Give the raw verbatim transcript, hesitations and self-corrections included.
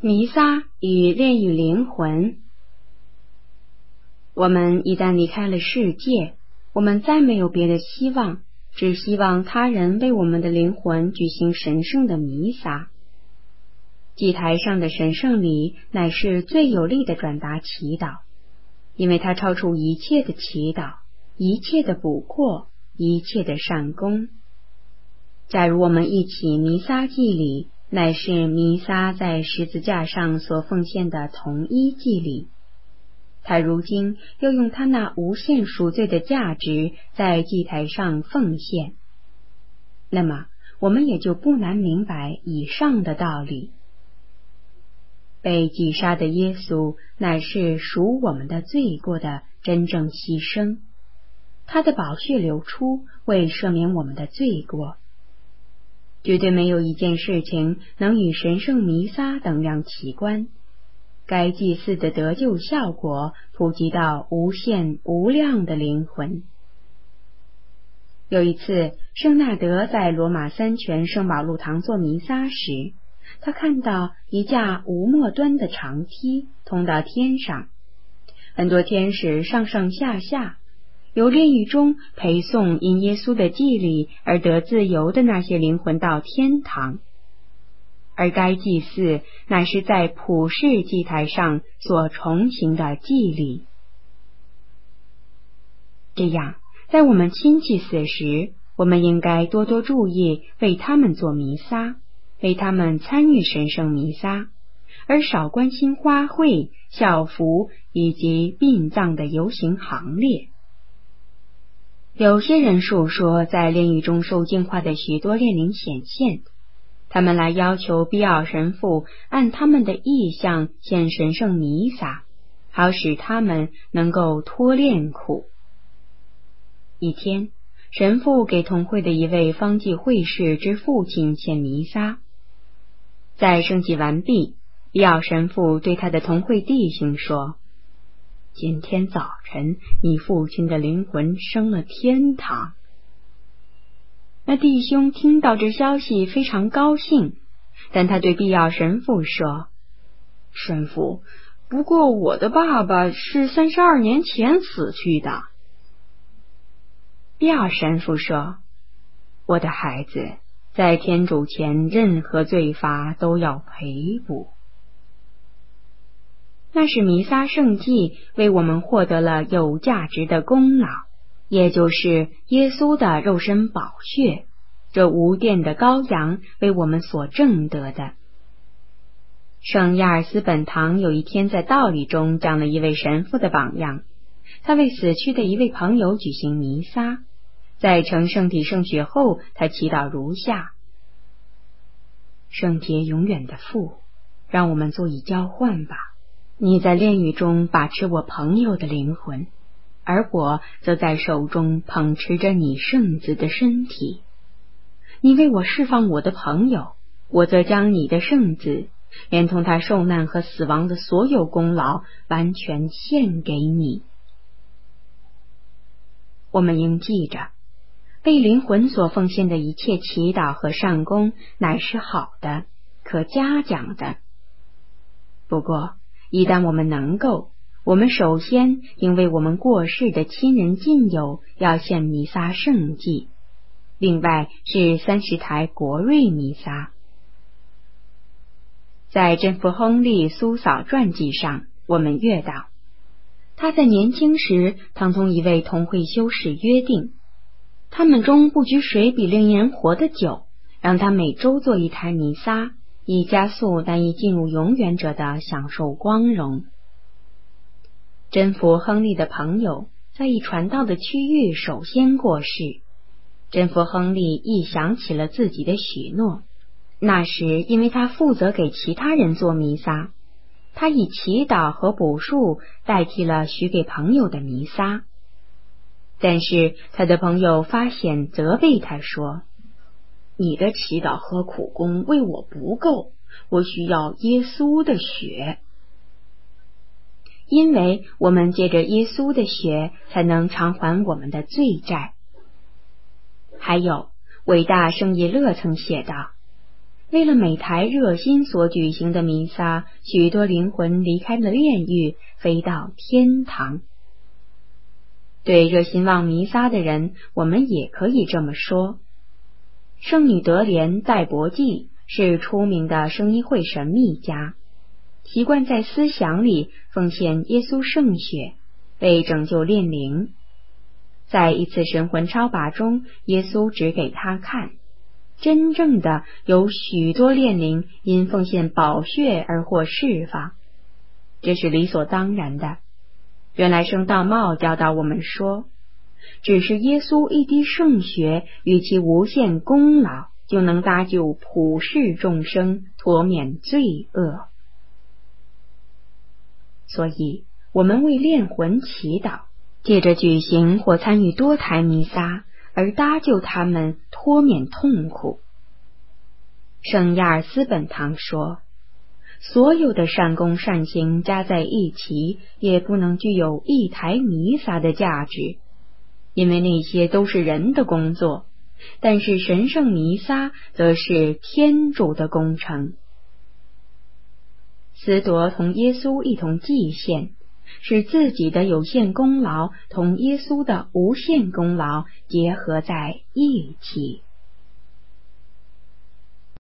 弥撒与炼狱灵魂。我们一旦离开了世界，我们再没有别的希望，只希望他人为我们的灵魂举行神圣的弥撒。祭台上的神圣礼乃是最有力的转达祈祷，因为它超出一切的祈祷，一切的补过，一切的善功。假如我们一起弥撒祭礼，乃是弥撒在十字架上所奉献的同一祭礼，他如今又用他那无限赎罪的价值在祭台上奉献，那么我们也就不难明白以上的道理。被击杀的耶稣乃是赎我们的罪过的真正牺牲，他的宝血流出为赦免我们的罪过。绝对没有一件事情能与神圣弥撒等量齐观，该祭祀的得救效果普及到无限无量的灵魂。有一次，圣纳德在罗马三泉圣保禄堂做弥撒时，他看到一架无末端的长梯通到天上，很多天使上上下下，由炼狱中陪送因耶稣的祭礼而得自由的那些灵魂到天堂，而该祭祀乃是在普世祭台上所重行的祭礼。这样，在我们亲戚死时，我们应该多多注意为他们做弥撒，为他们参与神圣弥撒，而少关心花卉、校服以及殡葬的游行行列。有些人述说，在炼狱中受净化的许多炼灵显现，他们来要求必要神父按他们的意向献神圣弥撒，好使他们能够脱炼苦。一天，神父给同会的一位方济会士之父亲献弥撒，在圣祭完毕，必要神父对他的同会弟兄说：今天早晨，你父亲的灵魂升了天堂。那弟兄听到这消息非常高兴，但他对必要神父说：神父，不过我的爸爸是三十二年前死去的。必要神父说：我的孩子，在天主前任何罪罚都要赔补。那是弥撒圣祭为我们获得了有价值的功劳，也就是耶稣的肉身宝血，这无玷的羔羊为我们所挣得的。圣亚尔斯本堂有一天在道理中讲了一位神父的榜样，他为死去的一位朋友举行弥撒，在成圣体圣血后，他祈祷如下：圣洁永远的父，让我们做以交换吧。你在炼狱中把持我朋友的灵魂，而我则在手中捧持着你圣子的身体。你为我释放我的朋友，我则将你的圣子，连同他受难和死亡的所有功劳，完全献给你。我们应记着，为灵魂所奉献的一切祈祷和善功，乃是好的，可嘉奖的。不过，一旦我们能够，我们首先应为我们过世的亲人近友要献弥撒圣祭，另外是三十台国瑞弥撒。在真父亨利苏嫂传记上，我们阅到，他在年轻时曾同一位同会修士约定，他们中不举谁比另人活得久，让他每周做一台弥撒，以加速难以进入永远者的享受光荣。真父亨利的朋友在一传道的区域首先过世，真父亨利亦想起了自己的许诺。那时因为他负责给其他人做弥撒，他以祈祷和补述代替了许给朋友的弥撒。但是他的朋友发现责备他说：你的祈祷和苦功为我不够，我需要耶稣的血。因为我们借着耶稣的血才能偿还我们的罪债。还有，伟大圣耶勒曾写道： 为了每台热心所举行的弥撒，许多灵魂离开了炼狱，飞到天堂。对热心望弥撒的人，我们也可以这么说。圣女德莲戴伯济是出名的圣衣会神秘家，习惯在思想里奉献耶稣圣血，为拯救炼灵。在一次神魂超拔中，耶稣指给他看，真正的有许多炼灵因奉献宝血而获释放，这是理所当然的。原来圣道茂教导我们说，只是耶稣一滴圣血与其无限功劳，就能搭救普世众生，脱免罪恶。所以我们为炼魂祈祷，借着举行或参与多台弥撒而搭救他们，脱免痛苦。圣亚尔斯本堂说，所有的善功善行加在一起，也不能具有一台弥撒的价值，因为那些都是人的工作，但是神圣弥撒则是天主的工程。司铎同耶稣一同祭献，使自己的有限功劳同耶稣的无限功劳结合在一起。